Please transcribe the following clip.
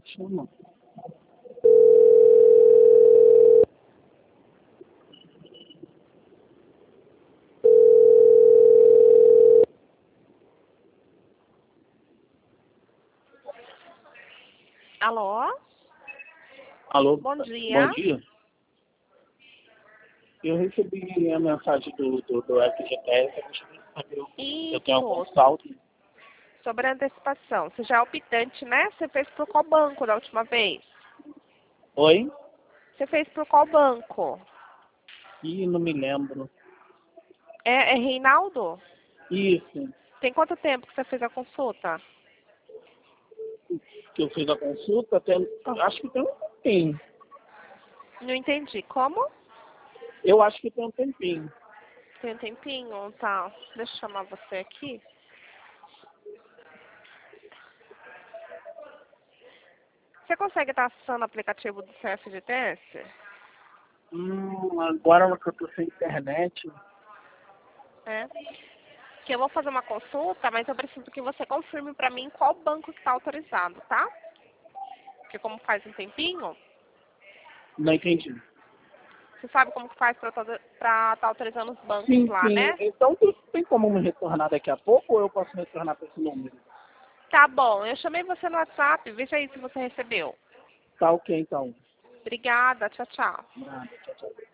Chama. Alô? Alô? Bom dia. Bom dia. Eu recebi a mensagem do FGTS. Eu tenho algum Isso. saldo. Sobre a antecipação. Você já é optante, né? Você fez por qual banco da última vez? Oi? Você fez por qual banco? Ih, não me lembro. É Reinaldo? Isso. Tem quanto tempo que você fez a consulta? Que eu fiz a consulta, acho que tem um tempinho. Não entendi. Como? Eu acho que tem um tempinho. Tem um tempinho? Tá. Deixa eu chamar você aqui. Você consegue estar acessando o aplicativo do CFGTS? Agora que eu tô sem internet. É. Que eu vou fazer uma consulta, mas eu preciso que você confirme pra mim qual banco que está autorizado, tá? Porque como faz um tempinho, Não entendi. você sabe como que faz pra estar autorizando os bancos Sim, lá, sim. né? Então tem como me retornar daqui a pouco ou eu posso retornar para esse número? Tá bom, eu chamei você no WhatsApp, veja aí se você recebeu. Tá ok, então. Obrigada, tchau, tchau. Nada, tchau, tchau.